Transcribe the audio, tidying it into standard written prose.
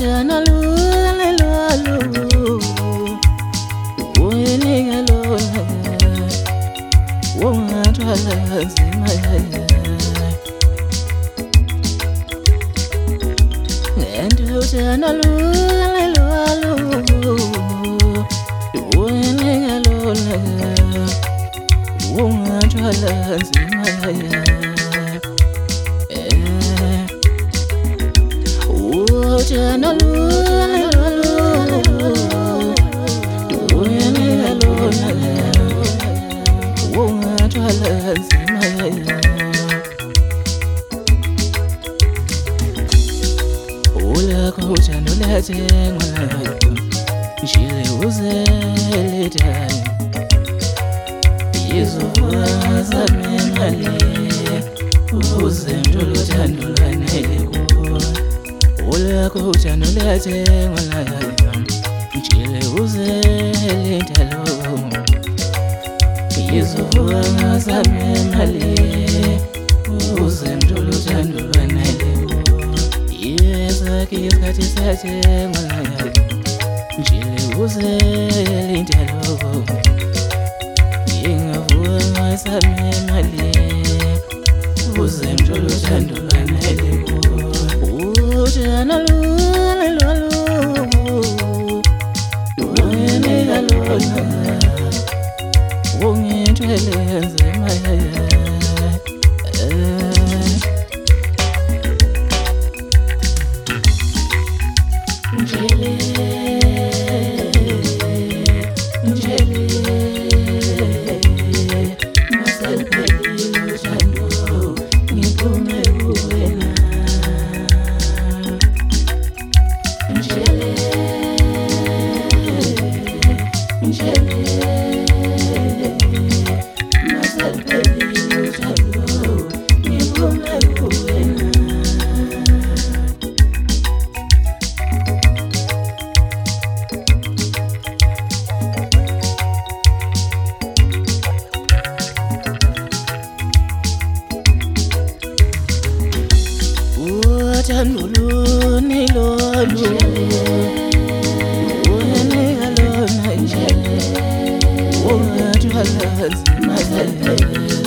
Jana lule lwalu Uyenega lola Wongatwala nzima Ngendu jana lule lwalu Uyenega lola Wongatwala nzima Jana lule lwalu Uyenega lola Wongatwala nzima Ula kujana ula jengwa Njile uzele dani Izuwa zamemali Uze mdolo tandulane kuwa Ula kujana ula jengwa Njile uzele dalo Izuwa zamemali Uze mdolo tandulane Isikhathi sajengwa Njile uzele intalo Ingavuka samemali Uze mdolo tandulane Jana lule lwalu Uyenega lola Wongitwele nzima Njele Masalpeli luchando Nipune buena Njele Masalpeli luchando Nipune buena Tanulu nilolu Uyenega lona njele Wongatwala nzima